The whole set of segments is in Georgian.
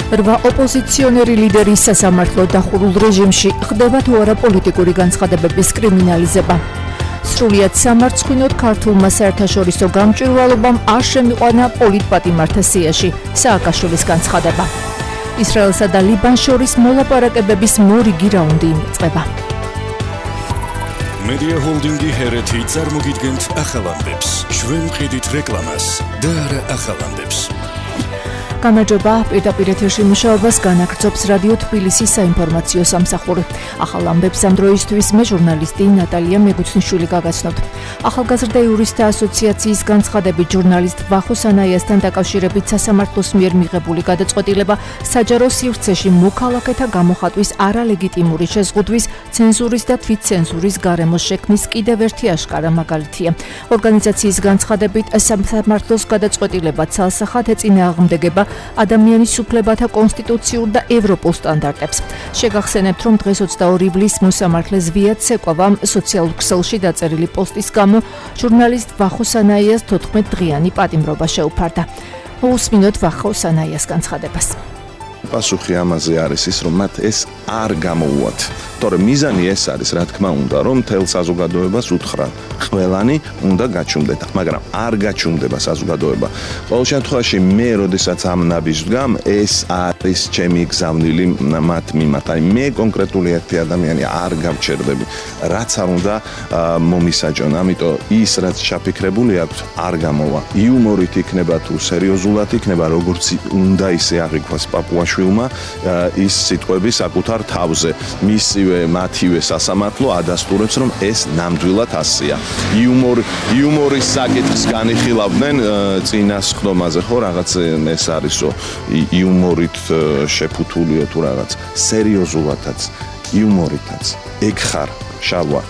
რვა ოპოზიციონერი ლიდერის სასამართლო დახურულ რეჟიმში ხდება თუ არა პოლიტიკური განცხადებების კრიმინალიზება. სრულიად სამარცხვინოდ ქართულმა საერთაშორისო გამჭვირვალობამ არ შემიყვანა პოლიტპატიმართა სიაში სააკაშვილის განცხადება. ისრაელსა და ლიბანს შორის მოლაპარაკებების მორიგი რაუნდი იწყება. Media Holding-ი ჰერეთი წარმოგიდგენთ ახალამდებს. ჩვენ ვყიდით რეკლამას და არა ახალამდებს. გამარჯობა, პირდაპირ ეთერში მუშაობას განაგრძობს რადიო თბილისის საინფორმაციო სამსახური. ახალ ამბებს ამ დროისთვის მე ჟურნალისტი ნატალია მეგუცნიშვილი გაგაცნობთ. ახალგაზრდა იურისტთა ასოციაციის განცხადებით ჟურნალისტ ვახოს ანაიასთან დაკავშირებით სასამართლოს მიერ მიღებული გადაწყვეტილება საჯარო სივრცეში მოქალაქეთა გამოხატვის არალეგიტიმური შეზღუდვის, ცენზურის და თვითცენზურის გარემოს შექმნის კიდევ ერთი აშკარა მაგალითია. ორგანიზაციის განცხადებით სასამართლოს გადაწყვეტილება ცალსახად ეწინააღმდეგება ადამიანის უფლებათა კონსტიტუციურ და ევროპულ სტანდარტებს. შეგახსენებთ, რომ დღეს 22 ივლისს მოსამართლეს ვია ცეკვავამ სოციალურ ქსელში დაწერილი პოსტის გამო ჟურნალისტ ვახოს ანაიას 14 დღიანი პატიმრობა შეუფარდა. მოусმინოთ ვახოს ანაიას განცხადებას. პასუხი ამაზე არის ის, რომ მათ ეს არ გამოუვათ. თორემ მიზანი ეს არის, რა თქმა უნდა, რომ მთელ საზოგადოებას უთხრა, ყველანი უნდა გაჩუმდეთ, მაგრამ არ გაჩუმდება საზოგადოება. ყოველ შემთხვევაში მე, როდესაც ამ ნაბიჯს ვდგამ, ეს არის ჩემი გზავნილი მათ მიმართ. აი მე კონკრეტული ერთი ადამიანი არ გავჩერდები, რაც არ უნდა მომისაჯონ. ამიტომ ის, რაც ჩაფიქრებული აქვს, არ გამოვა. იუმორით იქნება თუ სერიოზულად იქნება, როგორც უნდა ისე აღიქვას პაპუაშვილმა ის სიტყვები საკუთარ თავზე. მათივე სასამართლო ადასტურებს, რომ ეს ნამდვილად ასეა. იუმორის საკითხს განიხილავდნენ წინასხდომაზე, ხო, რაღაც ეს არისო, იუმორით შეფუთულიო თუ რაღაც, სერიოზულადაც, იუმორითაც. ეგ ხარ, შალვა.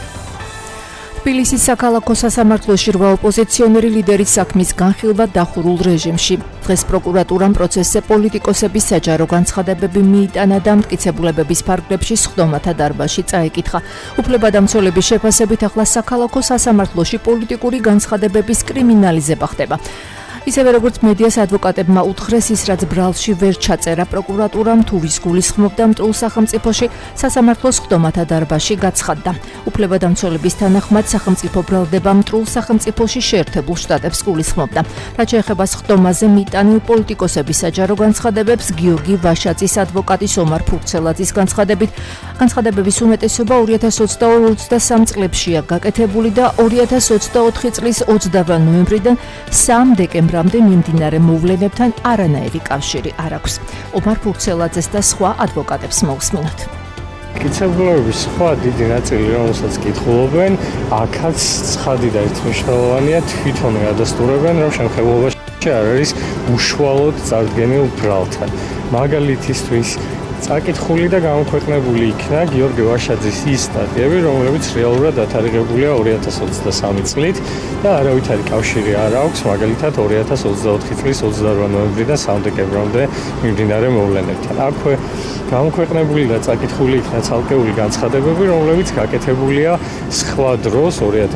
თბილისის საქალაქო სასამართლოში რვა ოპოზიციონერი ლიდერის საქმის განხილვა დახურულ რეჟიმში. დღეს პროკურატურამ პროცესზე პოლიტიკოსების საჯარო განცხადებები მიიტანა და მტკიცებულებების ფარგლებში სხდომათა დარბაზში წაეკითხა. უფლებადამცველების შეფასებით ახლა საქალაქო სასამართლოში პოლიტიკური განცხადებების კრიმინალიზება ხდება. ისევე როგორც მედიას ადვოკატებმა უთხრეს, ის რაც ბრალში ვერ ჩაწერა პროკურატურამ თუ ვის გულისხმობდა მტრულ სახელმწიფოში, სასამართლოს სხდომათა დარბაზში გაცხადდა. უფლებადამცველების თანახმად სახელმწიფო ბრალდება მტრულ სახელმწიფოში შეერთებულ შტატებს გულისხმობდა. რაც შეეხება სხდომაზე მიტანილ პოლიტიკოსების საჯარო განცხადებებს, გიორგი ვაშაძის ადვოკატის ომარ ფურცელაძის განცხადებების უმეტესობა 2022-23 წლებშია გაკეთებული და 2024 წლის 20 ნოემბრიდან 3 დეკემბრამდე მიმდინარე მოვლენებთან არანაირი კავშირი არ აქვს. ომარ ფურცელაძეს და სხვა ადვოკატებს მოусმინოთ. მტკიცებულების სხვა დიდი ნაწილი, რომელსაც კითხულობენ, აქაც ცხადი და ერთმნიშვნელოვანია, თვითონვე ადასტურებენ, რომ შემთხვევაში არ არის უშუალოდ წარდგენილ ბრალთან. მაგალითისთვის წაკითხული და გამოქვეყნებული იქნა გიორგი ვაშაძის ის სტატიები, რომლებიც რეალურად დათარიღებულია 2023 წლით და არავითარი კავშირი არ აქვს, მაგალითად 2024 წლის 28 ნოემბრიდან 3 დეკემბრამდე მიმდინარე მოვლენებთან. აქვე გამოქვეყნებული და წაკითხული იქნა ცალკეული განცხადებები, რომლებიც გაკეთებულია სხვა დროს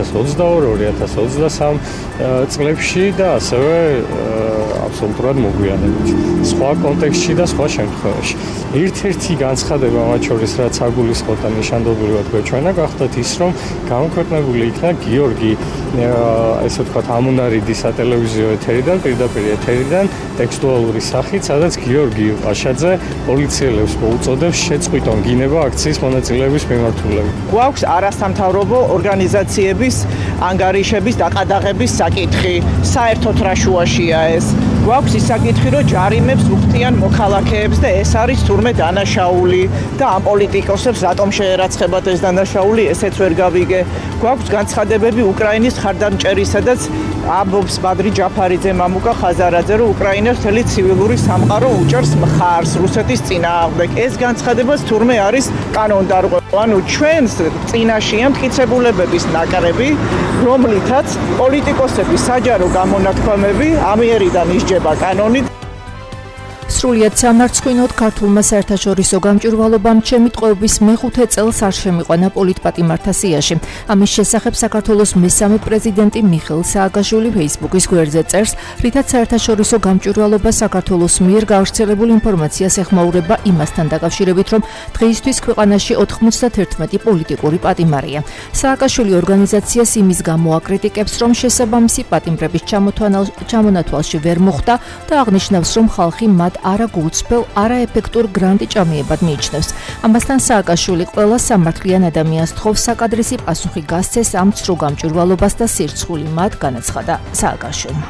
2022-2023 წლებში და ასევე აბსოლუტურად მოგვიანებით. სხვა კონტექსტში და სხვა შემთხვევაში. ერთ-ერთი განცხადება მათ შორის, რაც აგულისხმოთ და ნიშანდობლივად გვეჩვენა, გახდათ ის, რომ გამოქვეყნებული იქნა გიორგი, ესე ვთქვათ, ამონარიდის სატელევიზიო ეთერიდან, პირდაპირ ეთერიდან, ტექსტუალური სახით, სადაც გიორგი ვაშაძე პოლიციელებს მოუწოდებს შეწყვიტონ გინება აქციის მონაწილეების მიმართულებით. გვაქვს არასამთავრობო ორგანიზაციების ანგარიშების დაყადაღების საკითხი. საერთოდ რა შუაშია ეს? გვაქვს ის საკითხი, რომ ჯარიმებს უხდიან მოქალაქეებს და ეს არის თურმე დანაშაული და ამ პოლიტიკოსებს რატომ შეერაცხებათ ეს დანაშაული, ესეც ვერ გავიგე. გვაქვს განცხადებები უკრაინის ხარდამჭერის, სადაც ამბობს ბადრი ჯაფარიძე, მამუკა ხაზარაძე, რომ უკრაინას მთელი ცივილური სამყარო უჭერს მხარს რუსეთის წინააღმდეგ. ეს განცხადებაც თურმე არის კანონდარღვევა. ანუ ჩვენს წინაშია მტკიცებულებების ნაკრები, რომლითაც პოლიტიკოსების საჯარო გამონათქვამები ამიერიდან ისჯება კანონით. სრულიად სამარცხვინოდ ქართულმა საერთაშორისო გამჭვირვალობამ ჩემი ტყვეობის მეხუთე წელს არ შემიყვანა პოლიტპატიმართა სიაში. ამის შესახებ საქართველოს მესამე პრეზიდენტი მიხეილ სააკაშვილი Facebook-ის გვერდზე წერს, რითაც საერთაშორისო გამჭვირვალობა საქართველოს მიერ გავრცელებულ ინფორმაციას ეხმაურება იმასთან დაკავშირებით, რომ დღეისთვის ქვეყანაში 91 პოლიტიკური პატიმარია. სააკაშვილი ორგანიზაციას იმის გამო აკრიტიკებს, რომ შესაბამისი პატიმრების ჩამონათვალში ვერ მოხვდა და აღნიშნავს, რომ ხალხი მათ არა გულწრფელ, არაეფექტურ გრანტიჭამიებად მიიჩნევს. ამასთან სააკაშვილი ყველა სამართლიან ადამიანს თხოვს საკადრისი პასუხი გასცეს ამ ცრუ გამჭვირვალობას და სირცხული მათ, განაცხადა სააკაშვილმა.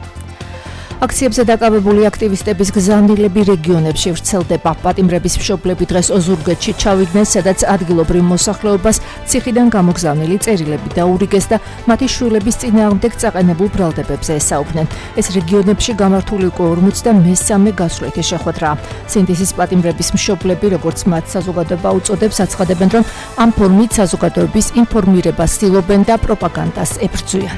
აქციებზე დაკავებული აქტივისტების გზავნილები რეგიონებში ვრცელდება. პატიმრების მშობლები დღეს ოზურგეთში ჩავიდნენ, სადაც ადგილობრივ მოსახლეობას ციხიდან გამოგზავნილი წერილები დაურიგეს და მათი შვილების წინააღმდეგ წაყენებულ ბრალდებებზე ესაუბნენ. ეს რეგიონებში გამართული უკვე 53 გასვლითი შეხვედრაა. სინდისის პატიმრების მშობლები, როგორც მათ საზოგადოება უწოდებს, აცხადებენ, რომ ამ ფორმით საზოგადოების ინფორმირებას ცდილობენ და პროპაგანდას ებრძვიან.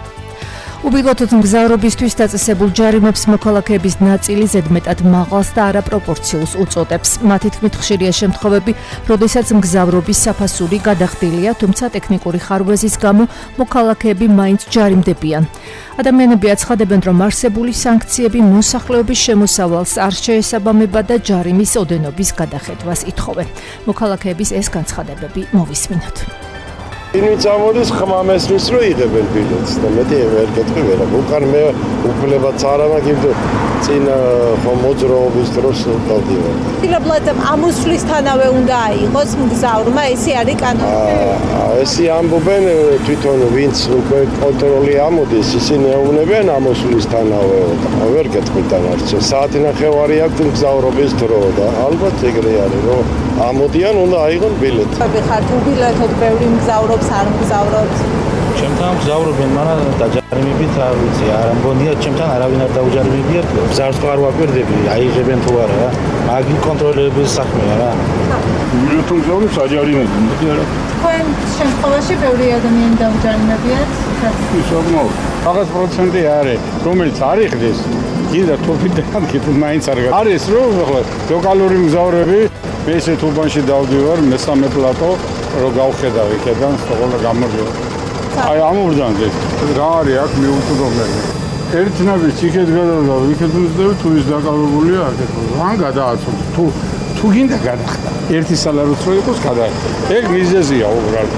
უბილოდ მგზავრობისთვის დაწესებულ ჯარიმებს მოქალაქეების ნაწილი ზედმეტად მაღალს და არაპროპორციულს უწოდებს. მათი თქმით, ხშირია შემთხვევები, როდესაც მგზავრობის საფასური გადახდილია, თუმცა ტექნიკური ხარვეზის გამო მოქალაქეები მაინც ჯარიმდებიან. ადამიანები აცხადებენ, რომ არსებული სანქციები მოსახლეობის შემოსავალს არ შეესაბამება და ჯარიმის ოდენობის გადახედვას ითხოვენ. მოქალაქეების ეს განცხადებები მოვისმინოთ. ვინც ამოდის ხმამესმის რო იღებენ ბილეთს და მეტი ვერ გეტყვი ვერა. უკან მე უფლებაც არ მაქვს წინ მოძრაობის დროს დავდივარ. ფილებლად ამოსვლისთანავე უნდა აიღოს მგზავრმა, ესე არის კანონი. ესე ამბობენ თვითონ ვინც უკვე კონტროლი ამოდის, ისინი ეუბნებიან ამოსვლისთანავე. ვერ გეტყვი დანარჩენ. საათი ნახევარი აქვს მგზავრობის დრო და ალბათ ეგრე არის, რომ ამოდიან უნდა აიღონ ბილეთი. ხართ უბილეთოდ ბევრი მგზავრობს არ მგზავრობს. ჩემთან მგზავრობენ, მაგრამ დაჯარიმებით არ ვიცი, არ ამბონია, ჩემთან არავინ არ დაუჯარიმებიათ. მგზავრს არ ვაკვირდები, აიღებენ თუ არა, მაგის კონტროლების საქმეა რა. ბილეთს მგზავრობს აჯარიმებენ, არა. თქვენ შემთხვევაში ბევრი ადამიანი დაუჯარიმებიათ? ისომო, 100% არის, რომელიც არ იხდეს, კიდე თურფიდან კიდე მაინც არ გაქვს. არის რომ ლოკალური მგზავრები, მე ესეთ უბანში დავდივარ, მესამე პლატო რო გავხედავ იქიდან, სწორად გამოდიო. აი ამოვდანდეს. რა არის აქ მიუწვდომელი. ერთნაირი ციხედ გადავიდა, ვიქეთუნდები თუ ის დაკავებულია აქეთ. რან გადააცოთ? თუ გინდა გადახდა. ერთი სალაროც რო იყოს გადაახდა. ეგ მიზეზია უბრალოდ.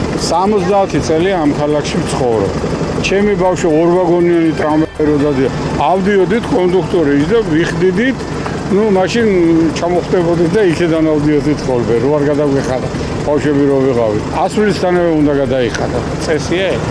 70 წელი ამ ქალაქში ვცხოვრობ. ჩემი ბავშვი 2 ვაგონიანი ტრამვაი რო დადია. ავდიოდით კონდუქტორი და ვიხდიდით. მაშინ ჩამოხდებოდით და იქიდან ავდიოდით ხოლმე. რო არ გადაგვეხარა. ბავშვები რო ვიყავით. ასვლისთანავე უნდა გადაიხადა. წესია ეგ.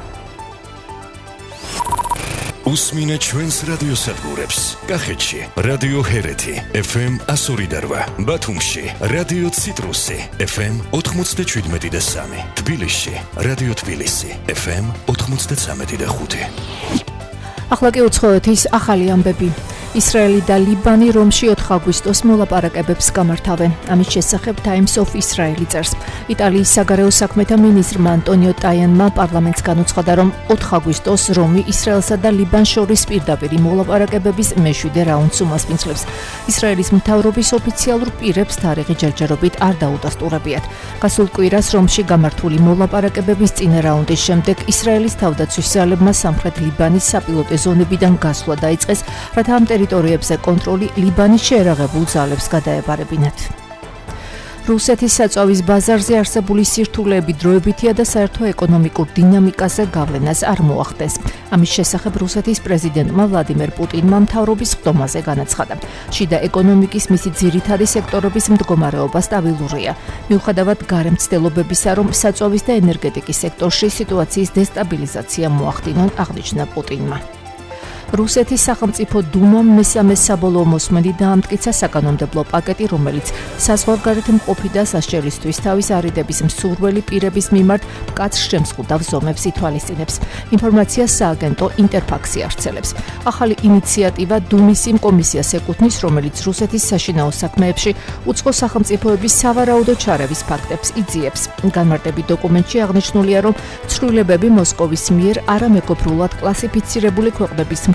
უსმინე ჩვენს რადიოსადგურებს. კახეთში რადიო ჰერეთი FM 102.8, ბათუმში რადიო ციტრუსი FM 97.3, თბილისში რადიო თბილისი FM 93.5. ახლა კი უცხოეთის ახალი ამბები. ისრაელი და ლიბანი რომში 4 აგვისტოს მოლაპარაკებებს გამართავენ. ამის შესახებ Times of Israel წერს. იტალიის საგარეო საქმეთა მინისტრმა ანტონიო ტაიანმა პარლამენტს განუცხადა, რომ 4 აგვისტოს რომი ისრაელსა და ლიბანს შორის პირდაპირი მოლაპარაკებების მე-7 რაუნდს უმასპინძლებს. ისრაელის მთავრობის ოფიციალურ პირებს თარიღი ჯერჯერობით არ დაუდასტურებიათ. გასულ კვირას რომში გამართული მოლაპარაკებების წინა რაუნდის შემდეგ ისრაელის თავდაცვის ძალებმა სამხრეთ ლიბანის საპილოტე ზონებიდან გასვლა დაიწყეს, რათა ამ ტერიტორიებზე კონტროლი ლიბანის შეერაღებულ ძალებს გადაებარებინათ. რუსეთის საწვავის ბაზარზე არსებული სირთულეები დროებითია და საერთო ეკონომიკურ დინამიკაზე გავლენას არ მოახდენს. ამის შესახებ რუსეთის პრეზიდენტმა ვლადიმერ პუტინმა მთავრობის ხდომაზე განაცხადა. შიდა ეკონომიკის მისი ძირითადი სექტორების მდგომარეობა სტაბილურია. მიუხედავად გარემცდელობებისა, რომ საწვავის და ენერგეტიკის სექტორში სიტუაციის დესტაბილიზაცია მოახდინონ, აღნიშნა პუტინმა. რუსეთის სახელმწიფო დუმამ მესამე საბოლოო მოსმენით დაამტკიცა საკანონმდებლო პაკეტი, რომელიც საზღვარგარეთ მყოფი და სასჯელისთვის თავის არიდების მსურველი პირების მიმართ მკაცრ შემზღუდავ ზომებს ითვალისწინებს. ინფორმაციას სააგენტო ინტერფაქსი არსებობს. ახალი ინიციატივა დუმის იმ კომისიას ეკუთვნის, რომელიც რუსეთის საშინაო საქმეებში უცხო სახელმწიფოების სავარაუდო ჩარევის ფაქტებს იძიებს. განმარტებით დოკუმენტში აღნიშნულია, რომ ცვლილებები მოსკოვის მიერ არამეგობრულად კლასიფიცირებული ქვეყნების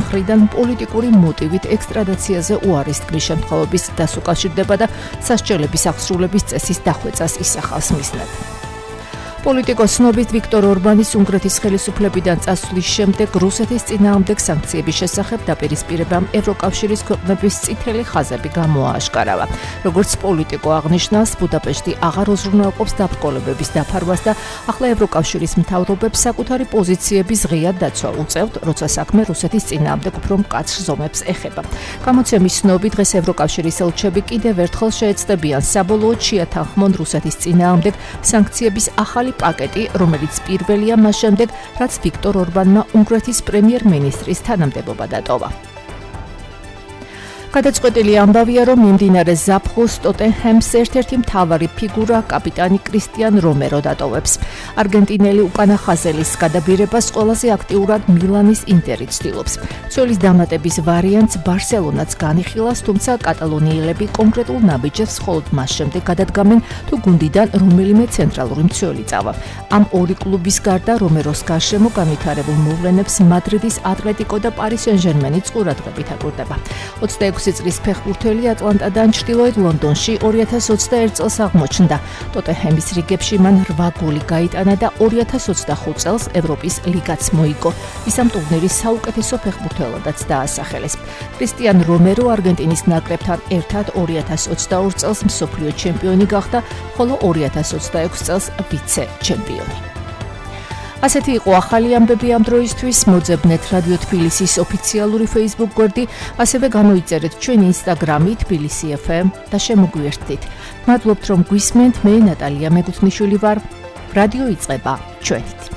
მხრიდან პოლიტიკური მოტივით ექსტრადაციაზე უარის თქმის შემთხვევების დასუკავშირდება და სასჯელების აღსრულების წესის დახვეწას ისახავს მიზნად. პოლიტიკოს ცნობით ვიქტორ ორბანის უნგრეთის ხელისუფლებიდან წასვლის შემდეგ რუსეთის წინააღმდეგ სანქციების შესახებ დაპირისპირებამ ევროკავშირის ქვეყნების წითელი ხაზები გამოააშკარავა. როგორც პოლიტიკო აღნიშნავს, ბუდაპეშტი აღარ უზრუნველყოფს დაბრკოლებების დაფარვას და ახლა ევროკავშირის მთავრობებს საკუთარი პოზიციების ღიად დაცვა უწევთ, როცა საქმე რუსეთის წინააღმდეგ უფრო მკაცრ ზომებს ეხება. გამოცემის ცნობით დღეს ევროკავშირის ელჩები კიდევ ერთხელ შეეცდებიან საბოლოოდ შეათანხმონ რუსეთის წინააღმდეგ სანქციების ახალი პაკეტი, რომელიც პირველია მას შემდეგ, რაც ვიქტორ ორბანმა უნგრეთის პრემიერ-მინისტრის თანამდებობა დატოვა. გადაწყვეტილი ამბავია, რომ მიმდინარე ზაფხულს ტოტენჰემს ერთ-ერთი მთავარი ფიგურა კაპიტანი კრისტიან რომერო დატოვებს. არგენტინელი უკანა ხაზელის გადაბირებას ყველაზე აქტიურად მილანის ინტერი ცდილობს. ცოლის დამატების ვარიანტს ბარსელონაც განიხილავს, თუმცა კატალონიელები კონკრეტულ ნაბიჯებს მხოლოდ მას შემდეგ გადადგამენ, თუ გუნდიდან რომელიმე ცენტრალური მცველი წავა. ამ ორი კლუბის გარდა რომეროს გარშემო განვითარებულ მოვლენებს მადრიდის ატლეტიკო და პარი სენ-ჟერმენი ყურადღებით აკურდება. 26 წლის ფეხბურთელი ატლანტადან ჩრდილოეთ ლონდონში 2021 წელს აღმოჩნდა. ტოტენჰემის რიგებში მან 8 გოლი გაიტანა და 2025 წელს ევროპის ლიგაც მოიგო. ის ამ ტურნირის საუკეთესო ფეხბურთელადაც დაასახელეს. კრისტიან რომერო არგენტინის ნაკრებთან ერთად 2022 წელს მსოფლიო ჩემპიონი გახდა, ხოლო 2026 წელს ვიცე-ჩემპიონი. ასეთი იყო ახალი ამბები ამ დროისთვის. მოძებნეთ რადიო თბილისის ოფიციალური Facebook გვერდი, ასევე გამოიწერეთ ჩვენი Instagram-ი თბილისი FM და შემოგვიერთდით. მადლობთ რომ გვისმენთ, მე ნატალია მეგუთნიშვილი ვარ. რადიო იწყება ჩვენით.